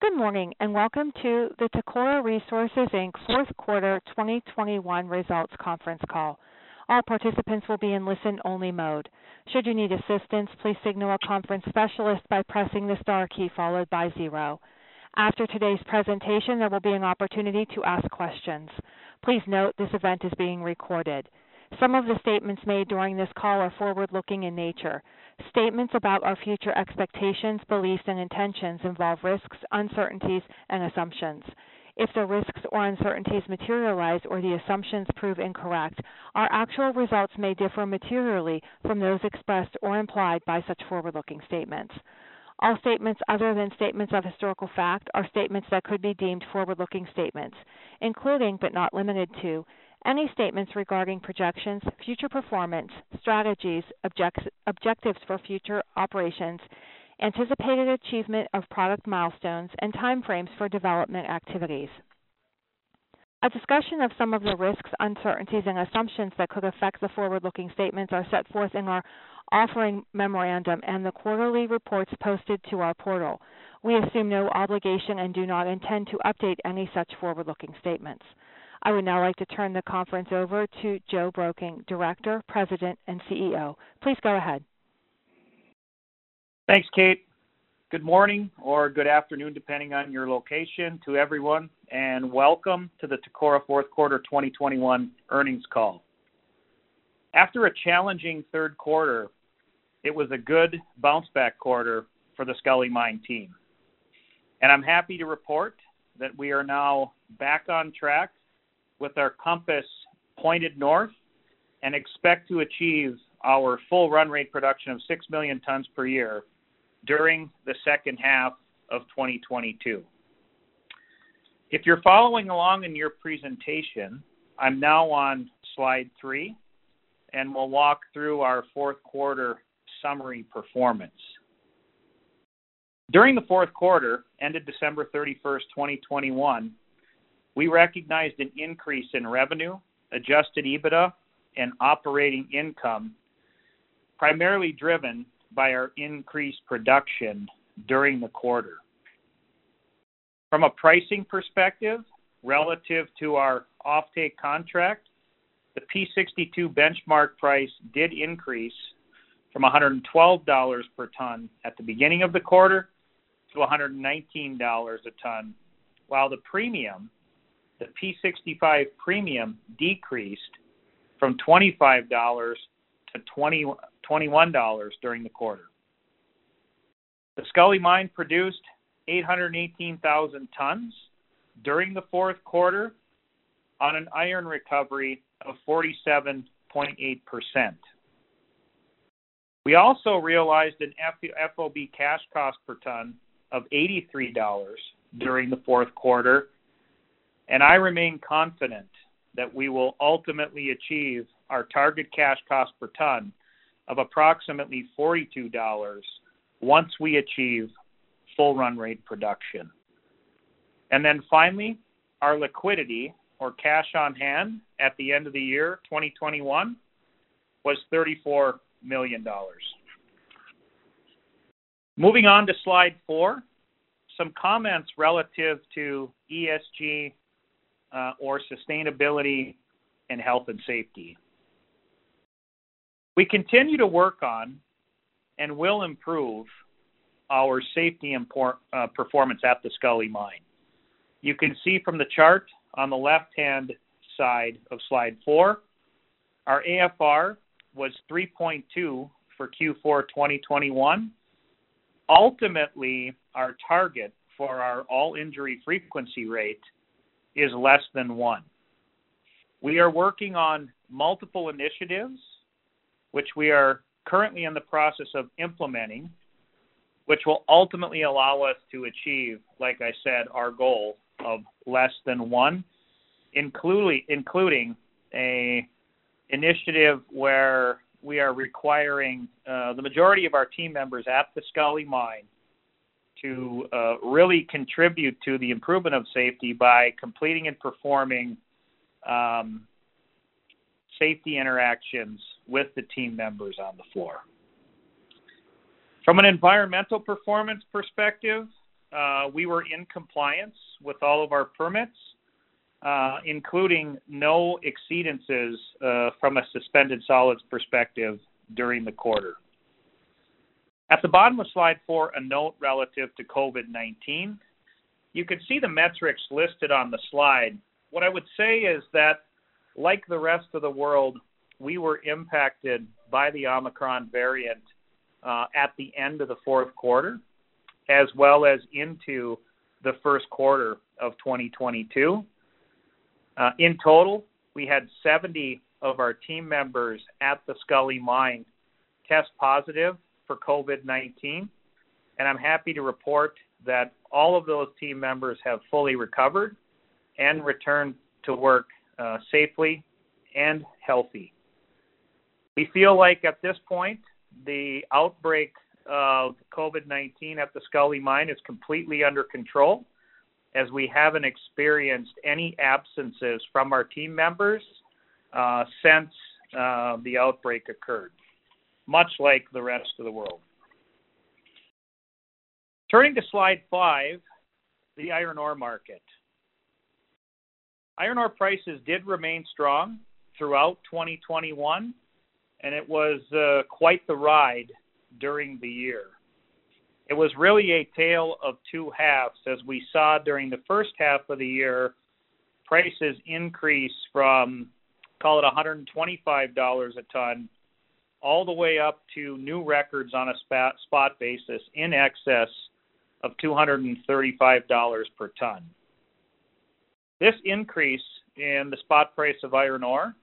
Good morning, and welcome to the Tacora Resources Inc. Fourth Quarter 2021 Results Conference Call. All participants will be in listen-only mode. Should you need assistance, please signal a conference specialist by pressing the star key followed by 0. After today's presentation, there will be an opportunity to ask questions. Please note this event is being recorded. Some of the statements made during this call are forward-looking in nature. Statements about our future expectations, beliefs, and intentions involve risks, uncertainties, and assumptions. If the risks or uncertainties materialize or the assumptions prove incorrect, our actual results may differ materially from those expressed or implied by such forward-looking statements. All statements other than statements of historical fact are statements that could be deemed forward-looking statements, including but not limited to any statements regarding projections, future performance, strategies, objectives for future operations, anticipated achievement of product milestones, and timeframes for development activities. A discussion of some of the risks, uncertainties, and assumptions that could affect the forward-looking statements are set forth in our offering memorandum and the quarterly reports posted to our portal. We assume no obligation and do not intend to update any such forward-looking statements. I would now like to turn the conference over to Joe Broking, Director, President, and CEO. Please go ahead. Thanks, Kate. Good morning or good afternoon, depending on your location, to everyone, and welcome to the Tacora Fourth Quarter 2021 earnings call. After a challenging third quarter, it was a good bounce-back quarter for the Scully Mine team. And I'm happy to report that we are now back on track with our compass pointed north and expect to achieve our full run rate production of 6 million tons per year during the second half of 2022. If you're following along in your presentation, I'm now on slide 3, and we'll walk through our fourth quarter summary performance. During the fourth quarter, ended December 31st, 2021, we recognized an increase in revenue, adjusted EBITDA, and operating income, primarily driven by our increased production during the quarter. From a pricing perspective, relative to our offtake contract, the P62 benchmark price did increase from $112 per ton at the beginning of the quarter to $119 a ton, while the P65 premium decreased from $25 to $21 during the quarter. The Scully Mine produced 818,000 tons during the fourth quarter on an iron recovery of 47.8%. We also realized an FOB cash cost per ton of $83 during the fourth quarter, and I remain confident that we will ultimately achieve our target cash cost per ton of approximately $42 once we achieve full run rate production. And then finally, our liquidity, or cash on hand, at the end of the year 2021 was $34 million. Moving on to slide 4, some comments relative to ESG or sustainability and health and safety. We continue to work on and will improve our safety and performance at the Scully Mine. You can see from the chart on the left-hand side of slide 4, our AFR was 3.2 for Q4 2021. Ultimately, our target for our all-injury frequency rate is less than 1. We are working on multiple initiatives, which we are currently in the process of implementing, which will ultimately allow us to achieve, like I said, our goal of less than 1, including a initiative where we are requiring the majority of our team members at the Scully Mine to really contribute to the improvement of safety by completing and performing safety interactions with the team members on the floor. From an environmental performance perspective, we were in compliance with all of our permits, including no exceedances from a suspended solids perspective during the quarter. At the bottom of slide 4, a note relative to COVID-19. You can see the metrics listed on the slide. What I would say is that, like the rest of the world, we were impacted by the Omicron variant at the end of the fourth quarter, as well as into the first quarter of 2022. In total, we had 70 of our team members at the Scully Mine test positive for COVID-19, and I'm happy to report that all of those team members have fully recovered and returned to work safely and healthy. We feel like at this point, the outbreak of COVID-19 at the Scully Mine is completely under control, as we haven't experienced any absences from our team members since the outbreak occurred, much like the rest of the world. Turning to slide 5, the iron ore market. Iron ore prices did remain strong throughout 2021, and it was quite the ride during the year. It was really a tale of two halves, as we saw during the first half of the year, prices increase from, call it $125 a ton, all the way up to new records on a spot basis in excess of $235 per ton. This increase in the spot price of iron ore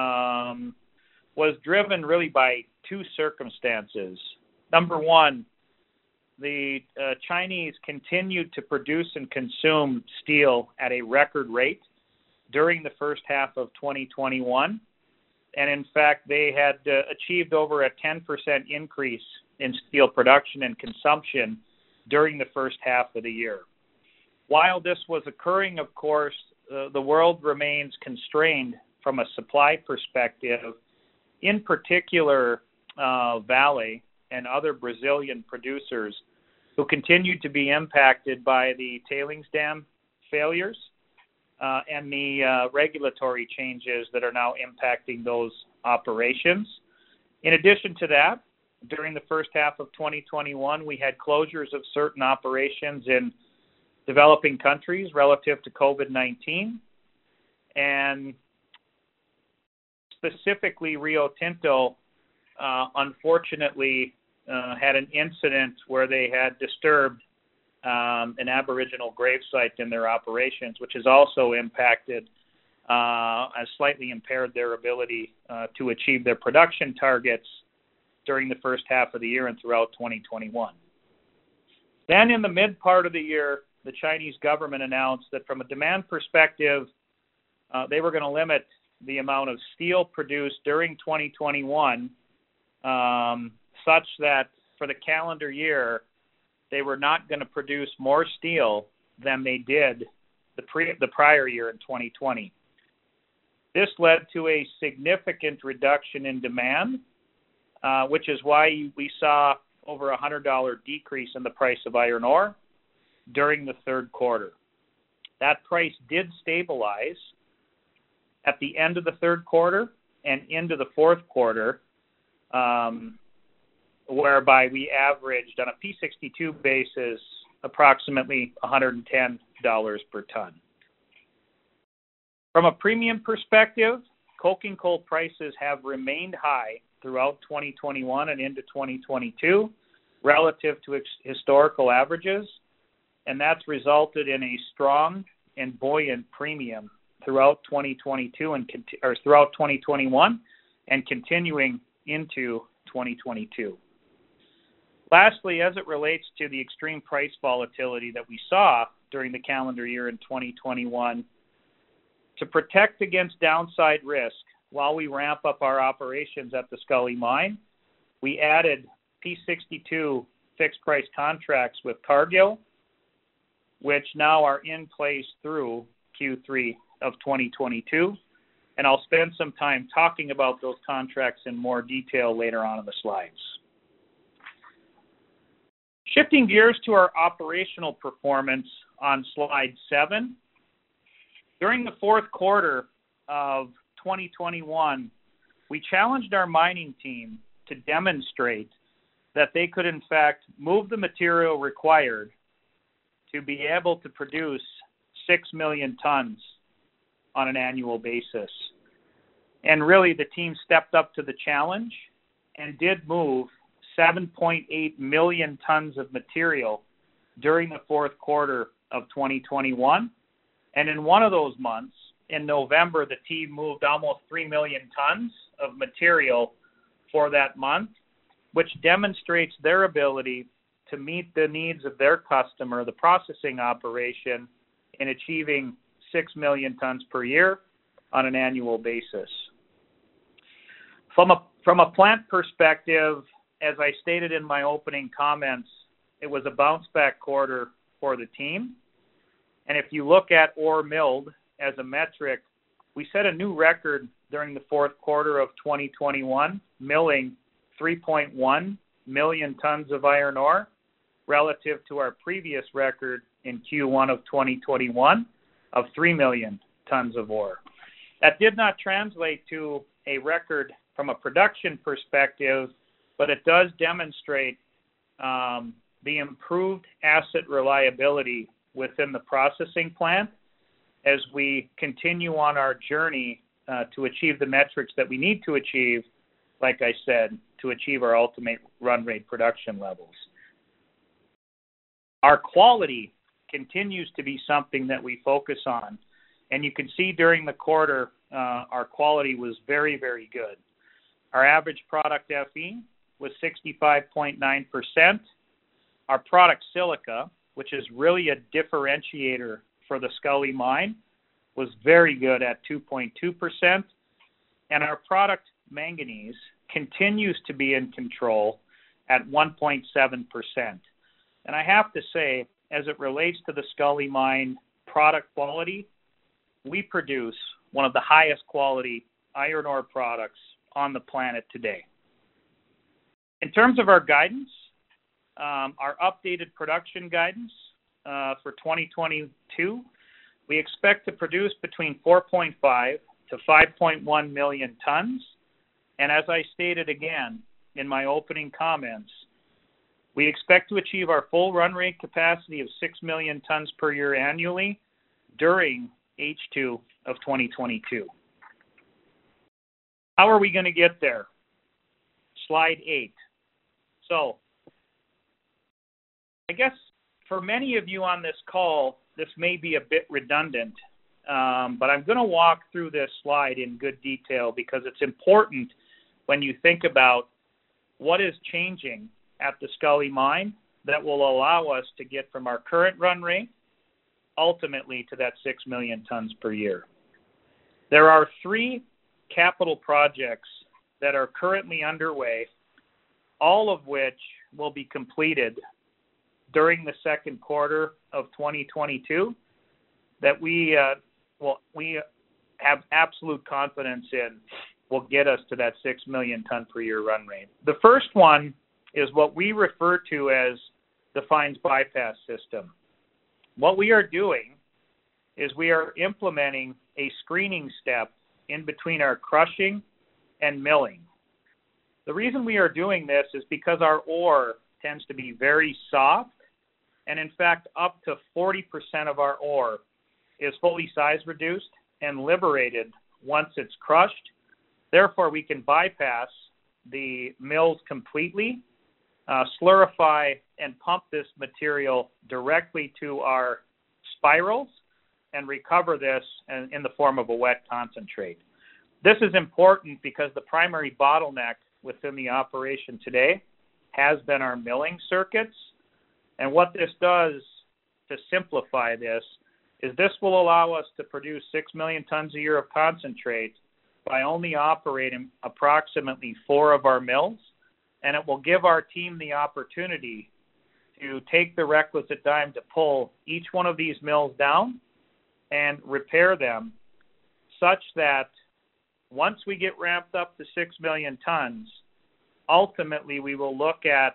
was driven really by two circumstances. Number one, the Chinese continued to produce and consume steel at a record rate during the first half of 2021. And in fact, they had achieved over a 10% increase in steel production and consumption during the first half of the year. While this was occurring, of course, the world remains constrained from a supply perspective, in particular Vale and other Brazilian producers who continue to be impacted by the tailings dam failures and the regulatory changes that are now impacting those operations. In addition to that, during the first half of 2021, we had closures of certain operations in developing countries relative to COVID-19, and specifically Rio Tinto unfortunately had an incident where they had disturbed an Aboriginal gravesite in their operations, which has also impacted and slightly impaired their ability to achieve their production targets during the first half of the year and throughout 2021. Then in the mid part of the year, the Chinese government announced that from a demand perspective, they were going to limit the amount of steel produced during 2021 such that for the calendar year, they were not going to produce more steel than they did the prior year in 2020. This led to a significant reduction in demand, which is why we saw over $100 decrease in the price of iron ore during the third quarter. That price did stabilize at the end of the third quarter and into the fourth quarter, whereby we averaged on a P62 basis approximately $110 per ton. From a premium perspective, coking coal prices have remained high throughout 2021 and into 2022 relative to historical averages, and that's resulted in a strong and buoyant premium throughout 2022 and throughout 2021 and continuing into 2022. Lastly, as it relates to the extreme price volatility that we saw during the calendar year in 2021, to protect against downside risk while we ramp up our operations at the Scully Mine, we added P62 fixed price contracts with Cargill, which now are in place through Q3 of 2022. And I'll spend some time talking about those contracts in more detail later on in the slides. Shifting gears to our operational performance on slide 7. During the fourth quarter of 2021, we challenged our mining team to demonstrate that they could in fact move the material required to be able to produce 6 million tons on an annual basis. And really the team stepped up to the challenge and did move 7.8 million tons of material during the fourth quarter of 2021. And in one of those months, in November, the team moved almost 3 million tons of material for that month, which demonstrates their ability to meet the needs of their customer, the processing operation, in achieving 6 million tons per year on an annual basis. From a plant perspective, as I stated in my opening comments, it was a bounce back quarter for the team. And if you look at ore milled as a metric, we set a new record during the fourth quarter of 2021, milling 3.1 million tons of iron ore relative to our previous record in Q1 of 2021 of 3 million tons of ore. That did not translate to a record from a production perspective, but it does demonstrate the improved asset reliability within the processing plant as we continue on our journey to achieve the metrics that we need to achieve, like I said, to achieve our ultimate run rate production levels. Our quality continues to be something that we focus on, and you can see during the quarter our quality was very, very good. Our average product Fe was 65.9%. Our product silica, which is really a differentiator for the Scully mine, was very good at 2.2%. And our product manganese continues to be in control at 1.7%. And I have to say, as it relates to the Scully mine product quality, we produce one of the highest quality iron ore products on the planet today. In terms of our guidance, our updated production guidance for 2022, we expect to produce between 4.5 to 5.1 million tons. And as I stated again in my opening comments, we expect to achieve our full run rate capacity of 6 million tons per year annually during H2 of 2022. How are we going to get there? Slide 8. So, I guess for many of you on this call, this may be a bit redundant, but I'm going to walk through this slide in good detail because it's important when you think about what is changing at the Scully mine that will allow us to get from our current run rate ultimately to that 6 million tons per year. There are 3 capital projects that are currently underway, all of which will be completed during the second quarter of 2022 that we have absolute confidence in will get us to that 6 million ton per year run rate. The first one is what we refer to as the fines bypass system. What we are doing is we are implementing a screening step in between our crushing and milling. The reason we are doing this is because our ore tends to be very soft, and in fact up to 40% of our ore is fully size reduced and liberated once it's crushed. Therefore, we can bypass the mills completely, slurify and pump this material directly to our spirals and recover this in the form of a wet concentrate. This is important because the primary bottleneck within the operation today has been our milling circuits. And what this does to simplify this is this will allow us to produce 6 million tons a year of concentrate by only operating approximately 4 of our mills. And it will give our team the opportunity to take the requisite time to pull each one of these mills down and repair them such that once we get ramped up to 6 million tons, ultimately we will look at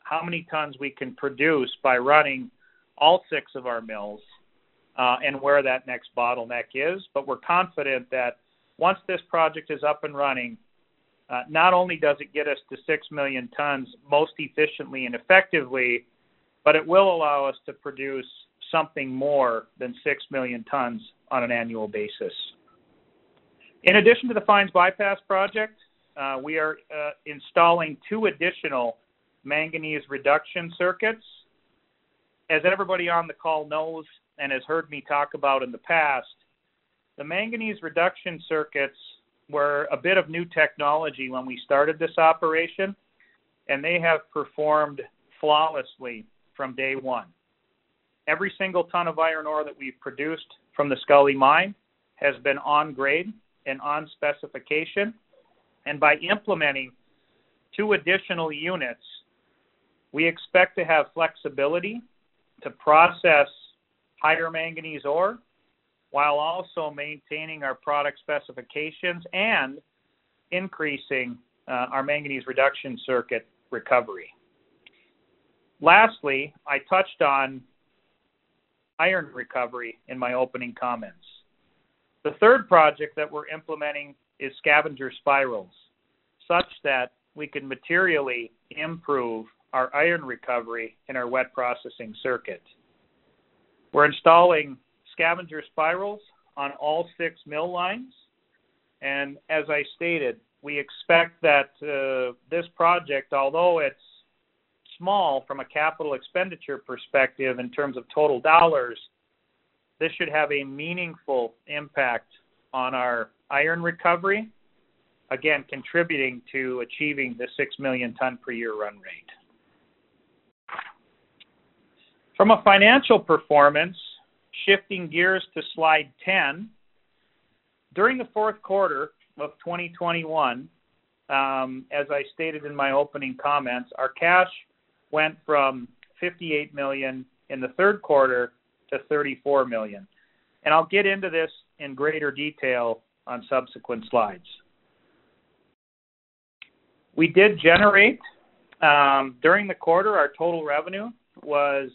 how many tons we can produce by running all 6 of our mills and where that next bottleneck is. But we're confident that once this project is up and running, not only does it get us to 6 million tons most efficiently and effectively, but it will allow us to produce something more than 6 million tons on an annual basis. In addition to the Fines Bypass project, we are installing 2 additional manganese reduction circuits. As everybody on the call knows and has heard me talk about in the past, the manganese reduction circuits were a bit of new technology when we started this operation, and they have performed flawlessly from day one. Every single ton of iron ore that we've produced from the Scully mine has been on grade and on specification, and by implementing 2 additional units, we expect to have flexibility to process higher manganese ore while also maintaining our product specifications and increasing our manganese reduction circuit recovery. Lastly, I touched on iron recovery in my opening comments. The third project that we're implementing is scavenger spirals, such that we can materially improve our iron recovery in our wet processing circuit. We're installing scavenger spirals on all 6 mill lines, and as I stated, we expect that this project, although it's small from a capital expenditure perspective in terms of total dollars, this should have a meaningful impact on our iron recovery, again, contributing to achieving the 6 million ton per year run rate. From a financial performance, shifting gears to slide 10, during the 4th quarter of 2021, as I stated in my opening comments, our cash went from $58 million in the 3rd quarter to $34 million. And I'll get into this in greater detail on subsequent slides. We did generate, during the quarter, our total revenue was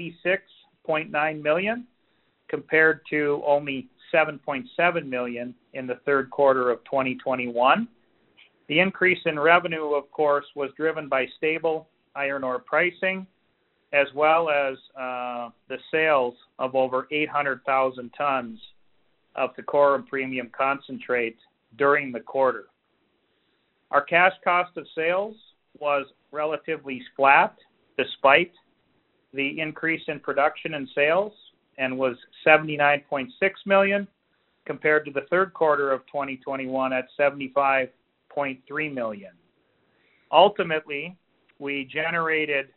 $86.9 million compared to only $7.7 million in the 3rd quarter of 2021. The increase in revenue, of course, was driven by stable iron ore pricing, as well as the sales of over 800,000 tons of Tacora premium concentrate during the quarter. Our cash cost of sales was relatively flat despite the increase in production and sales, and was $79.6 million compared to the 3rd quarter of 2021 at $75.3 million. Ultimately, we generated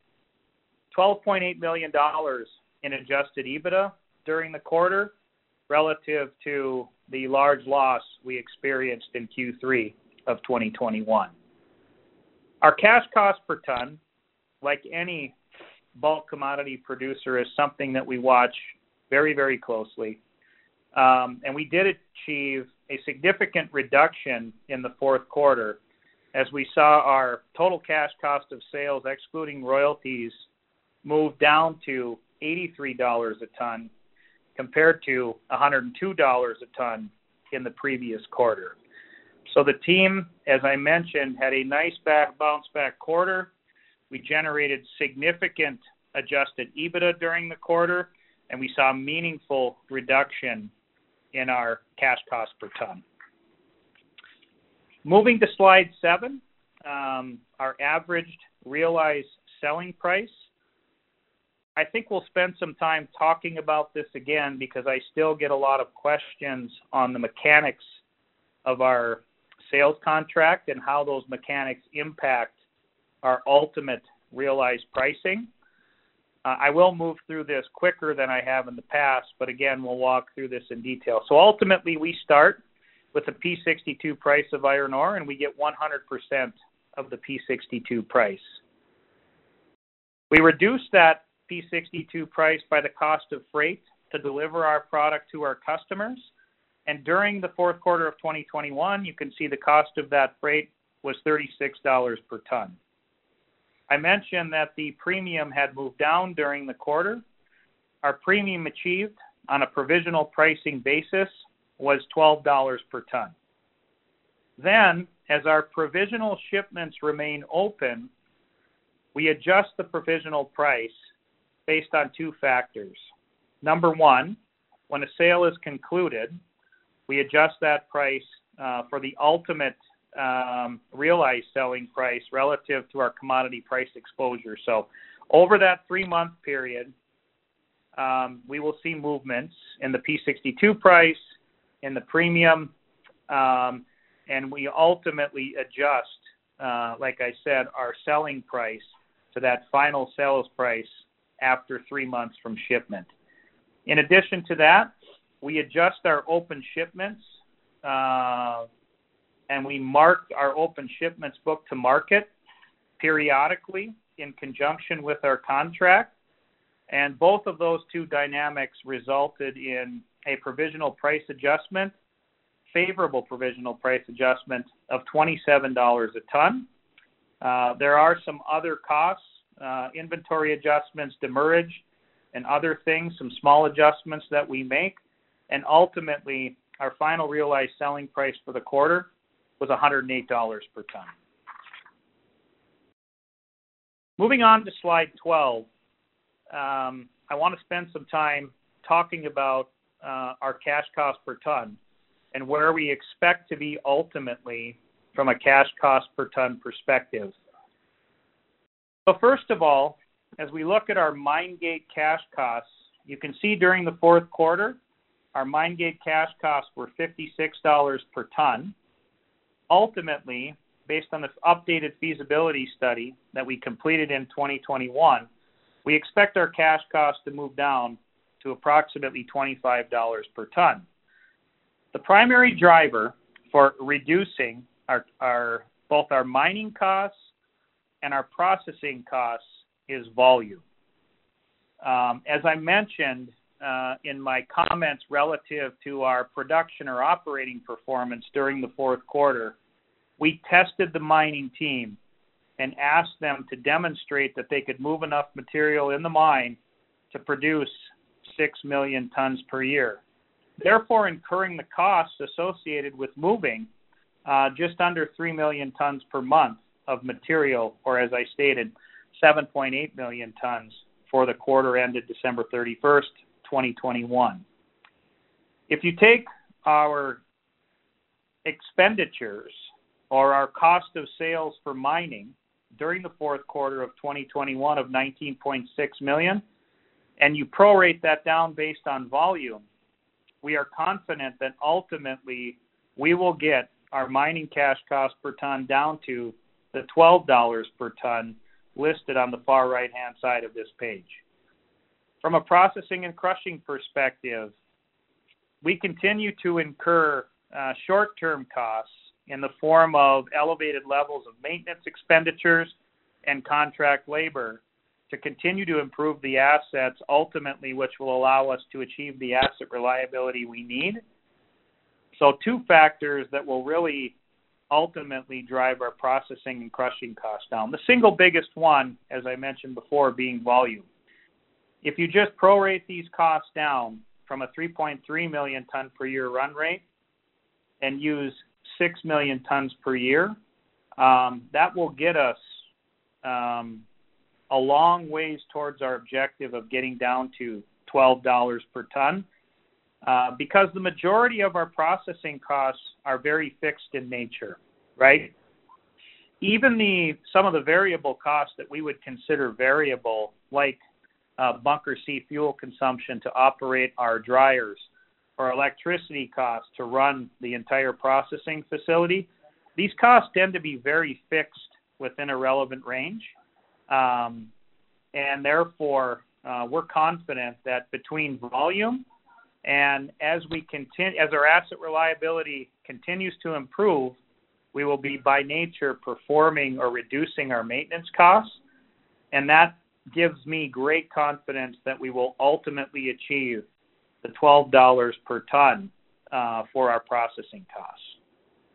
$12.8 million in adjusted EBITDA during the quarter relative to the large loss we experienced in Q3 of 2021. Our cash cost per ton, like any bulk commodity producer, is something that we watch very, very closely. And we did achieve a significant reduction in the 4th quarter as we saw our total cash cost of sales, excluding royalties, move down to $83 a ton compared to $102 a ton in the previous quarter. So the team, as I mentioned, had a nice bounce back quarter. We generated significant adjusted EBITDA during the quarter, and we saw a meaningful reduction in our cash cost per ton. Moving to slide 7, our averaged realized selling price. I think we'll spend some time talking about this again because I still get a lot of questions on the mechanics of our sales contract and how those mechanics impact our ultimate realized pricing. I will move through this quicker than I have in the past, but again, we'll walk through this in detail. So ultimately, we start with a P62 price of iron ore, and we get 100% of the P62 price. We reduce that P62 price by the cost of freight to deliver our product to our customers. And during the 4th quarter of 2021, you can see the cost of that freight was $36 per ton. I mentioned that the premium had moved down during the quarter. Our premium achieved on a provisional pricing basis was $12 per ton. Then, as our provisional shipments remain open, we adjust the provisional price based on two factors. Number one, when a sale is concluded, we adjust that price for the ultimate realized selling price relative to our commodity price exposure. So over that 3-month period, we will see movements in the P62 price, in the premium, and we ultimately adjust, like I said, our selling price to that final sales price after 3 months from shipment. In addition to that, we adjust our open shipments and we mark our open shipments book to market periodically in conjunction with our contract. And both of those two dynamics resulted in a provisional price adjustment, favorable provisional price adjustment of $27 a ton. There are some other costs, inventory adjustments, demurrage, and other things, some small adjustments that we make. And ultimately, our final realized selling price for the quarter was $108 per ton. Moving on to slide 12, I want to spend some time talking about our cash cost per ton and where we expect to be ultimately from a cash cost per ton perspective. So first of all, as we look at our mine gate cash costs, you can see during the fourth quarter, our mine gate cash costs were $56 per ton. Ultimately, based on the updated feasibility study that we completed in 2021, we expect our cash costs to move down to approximately $25 per ton. The primary driver for reducing both our mining costs and our processing costs is volume. As I mentioned in my comments relative to our production or operating performance during the fourth quarter, we tested the mining team and asked them to demonstrate that they could move enough material in the mine to produce 6 million tons per year, therefore incurring the costs associated with moving just under 3 million tons per month of material, or as I stated, 7.8 million tons for the quarter ended December 31st, 2021. If you take our expenditures or our cost of sales for mining during the fourth quarter of 2021 of $19.6 million, and you prorate that down based on volume, we are confident that ultimately we will get our mining cash cost per ton down to the $12 per ton listed on the far right-hand side of this page. From a processing and crushing perspective, we continue to incur short-term costs in the form of elevated levels of maintenance expenditures and contract labor to continue to improve the assets, ultimately which will allow us to achieve the asset reliability we need. So two factors that will really ultimately drive our processing and crushing costs down. The single biggest one, as I mentioned before, being volume. If you just prorate these costs down from a 3.3 million ton per year run rate and use 6 million tons per year, that will get us a long ways towards our objective of getting down to $12 per ton, because the majority of our processing costs are very fixed in nature, right? Even some of the variable costs that we would consider variable, like bunker C fuel consumption to operate our dryers, or electricity costs to run the entire processing facility, these costs tend to be very fixed within a relevant range. And therefore, we're confident that between volume and as our asset reliability continues to improve, we will be by nature performing or reducing our maintenance costs. And that gives me great confidence that we will ultimately achieve the $12 per ton for our processing costs.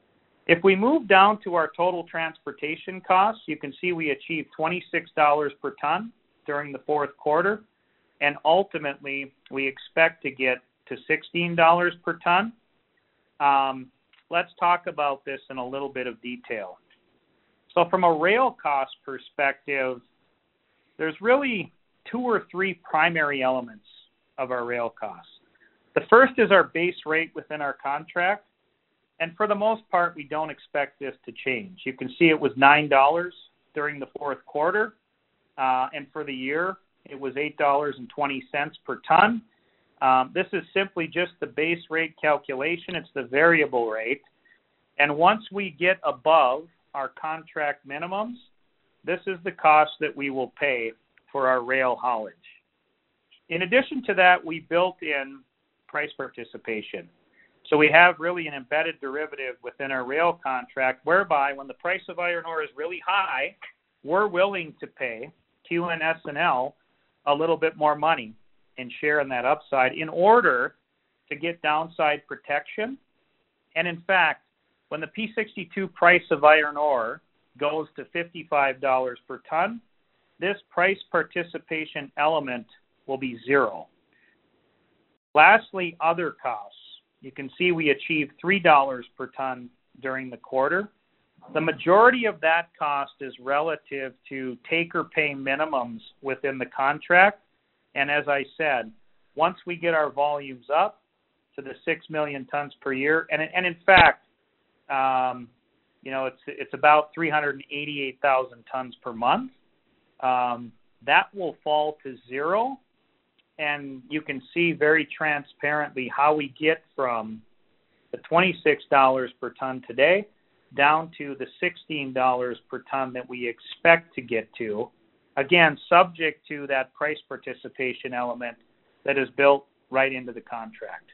If we move down to our total transportation costs, you can see we achieved $26 per ton during the fourth quarter, and ultimately we expect to get to $16 per ton. Let's talk about this in a little bit of detail. So from a rail cost perspective, there's really 2 or 3 primary elements of our rail costs. The first is our base rate within our contract, and for the most part, we don't expect this to change. You can see it was $9 during the fourth quarter, and for the year, it was $8.20 per ton. This is simply just the base rate calculation. It's the variable rate. And once we get above our contract minimums, this is the cost that we will pay for our rail haulage. In addition to that, we built in price participation. So we have really an embedded derivative within our rail contract whereby when the price of iron ore is really high, we're willing to pay QNS&L a little bit more money and share in that upside in order to get downside protection. And in fact, when the P62 price of iron ore goes to $55 per ton, this price participation element will be zero. Lastly, other costs. You can see we achieved $3 per ton during the quarter. The majority of that cost is relative to take-or-pay minimums within the contract. And as I said, once we get our volumes up to the 6 million tons per year, and in fact, it's about 388,000 tons per month, that will fall to zero. And you can see very transparently how we get from the $26 per ton today down to the $16 per ton that we expect to get to, again, subject to that price participation element that is built right into the contract.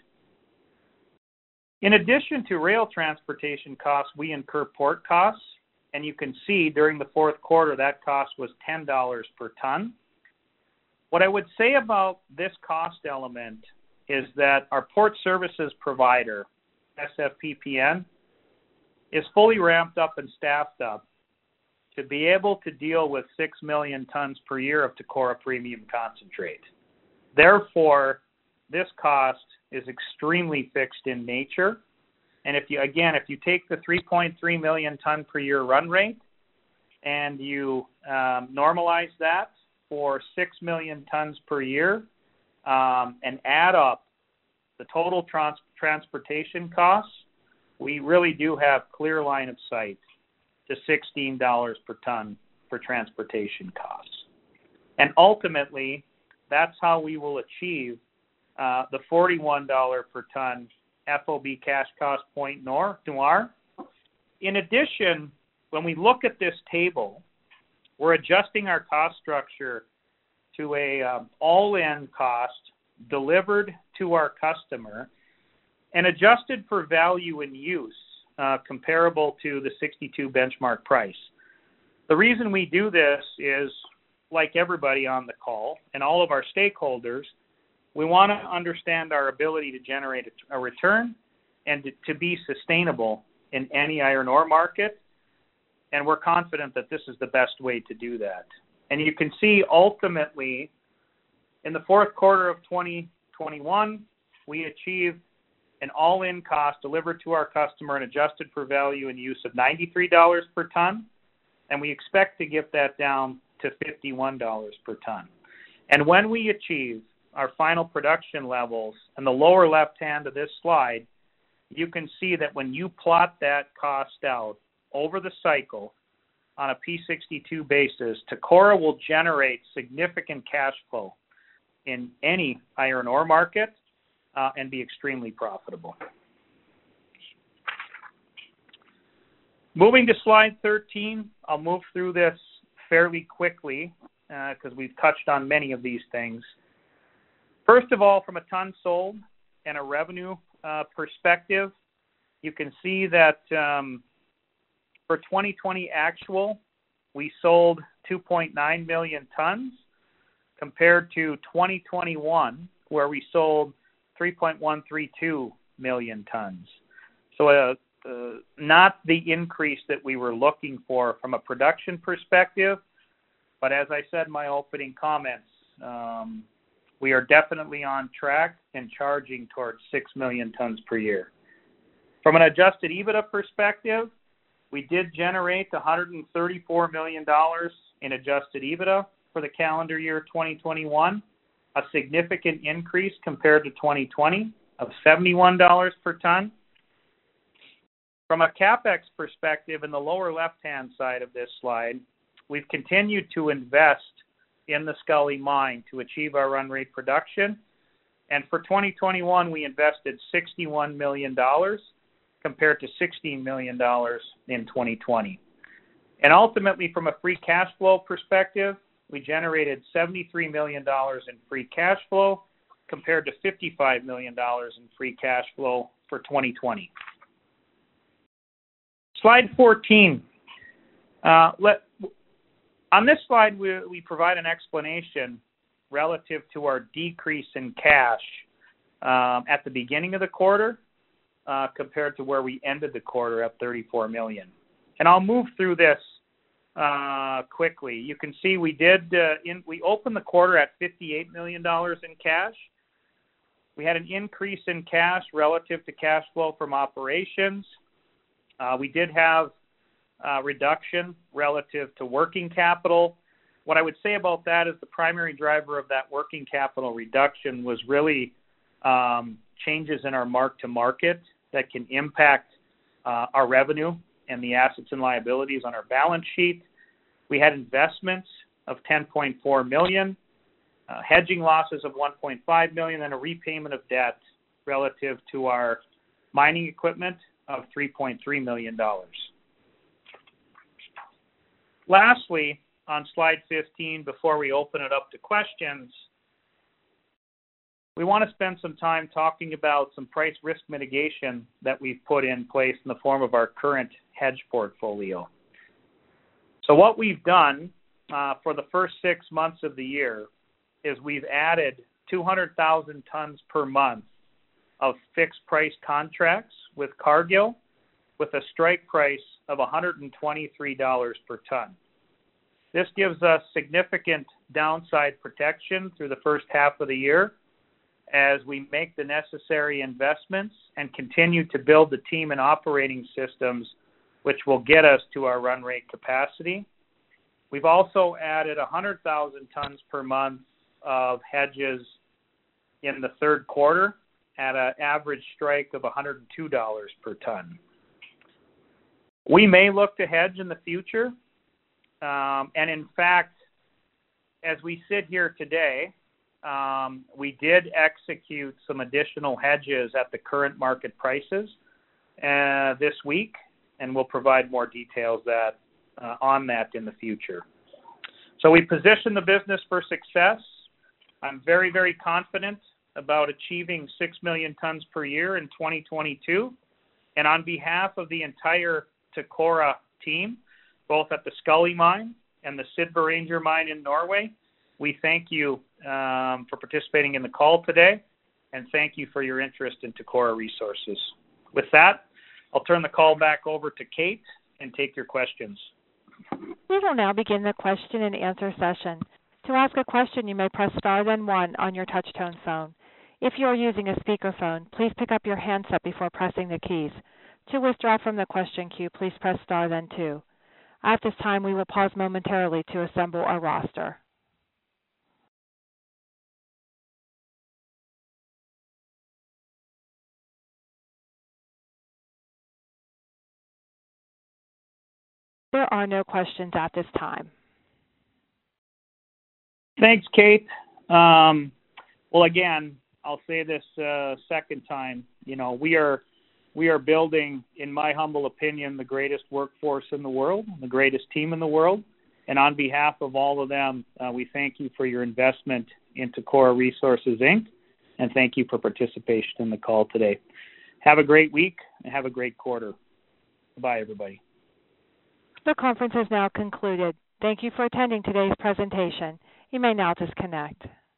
In addition to rail transportation costs, we incur port costs, and you can see during the fourth quarter that cost was $10 per ton. What I would say about this cost element is that our port services provider, SFPPN, is fully ramped up and staffed up to be able to deal with 6 million tons per year of Tacora premium concentrate. Therefore, this cost is extremely fixed in nature. And if you take the 3.3 million ton per year run rate and you normalize that for 6 million tons per year and add up the total transportation costs, we really do have clear line of sight to $16 per ton for transportation costs. And ultimately, that's how we will achieve the $41 per ton FOB cash cost point noir. In addition, when we look at this table, we're adjusting our cost structure to a all-in cost delivered to our customer and adjusted for value in use comparable to the 62 benchmark price. The reason we do this is, like everybody on the call and all of our stakeholders, we want to understand our ability to generate a return and to be sustainable in any iron ore market. And we're confident that this is the best way to do that. And you can see ultimately in the fourth quarter of 2021, we achieved an all-in cost delivered to our customer and adjusted for value and use of $93 per ton. And we expect to get that down to $51 per ton. And when we achieve our final production levels, in the lower left hand of this slide, you can see that when you plot that cost out over the cycle on a P62 basis, Tacora will generate significant cash flow in any iron ore market and be extremely profitable. Moving to slide 13, I'll move through this fairly quickly because we've touched on many of these things. First of all, from a ton sold and a revenue perspective, you can see that for 2020 actual, we sold 2.9 million tons compared to 2021, where we sold 3.132 million tons. So not the increase that we were looking for from a production perspective, but as I said in my opening comments, we are definitely on track and charging towards 6 million tons per year. From an adjusted EBITDA perspective, we did generate $134 million in adjusted EBITDA for the calendar year 2021, a significant increase compared to 2020 of $71 per ton. From a CapEx perspective, in the lower left-hand side of this slide, we've continued to invest in the Scully mine to achieve our run rate production. And for 2021, we invested $61 million compared to $16 million in 2020. And ultimately, from a free cash flow perspective, we generated $73 million in free cash flow compared to $55 million in free cash flow for 2020. Slide 14. On this slide, we provide an explanation relative to our decrease in cash at the beginning of the quarter compared to where we ended the quarter at $34 million. And I'll move through this quickly. You can see we opened the quarter at $58 million in cash. We had an increase in cash relative to cash flow from operations. We did have reduction relative to working capital. What I would say about that is the primary driver of that working capital reduction was really changes in our mark-to-market that can impact our revenue and the assets and liabilities on our balance sheet. We had investments of $10.4 million, hedging losses of $1.5 million, and a repayment of debt relative to our mining equipment of $3.3 million. Lastly, on slide 15, before we open it up to questions, we want to spend some time talking about some price risk mitigation that we've put in place in the form of our current hedge portfolio. So what we've done for the first 6 months of the year is we've added 200,000 tons per month of fixed price contracts with Cargill with a strike price of $123 per ton. This gives us significant downside protection through the first half of the year as we make the necessary investments and continue to build the team and operating systems which will get us to our run rate capacity. We've also added 100,000 tons per month of hedges in the third quarter at an average strike of $102 per ton. We may look to hedge in the future, and in fact, as we sit here today, we did execute some additional hedges at the current market prices this week, and we'll provide more details on that in the future. So we position the business for success. I'm very, very confident about achieving 6 million tons per year in 2022. And on behalf of the entire Tacora team, both at the Scully mine and the Sydvaranger mine in Norway, we thank you for participating in the call today, and thank you for your interest in Tacora Resources. With that, I'll turn the call back over to Kate and take your questions. We will now begin the question and answer session. To ask a question, you may press star then one on your touch-tone phone. If you are using a speakerphone, please pick up your handset before pressing the keys. To withdraw from the question queue, please press star then two. At this time, we will pause momentarily to assemble our roster. There are no questions at this time. Thanks, Kate. Well, again, I'll say this second time. You know, we are building, in my humble opinion, the greatest workforce in the world, the greatest team in the world. And on behalf of all of them, we thank you for your investment in Tacora Resources, Inc., and thank you for participation in the call today. Have a great week and have a great quarter. Bye, everybody. The conference is now concluded. Thank you for attending today's presentation. You may now disconnect.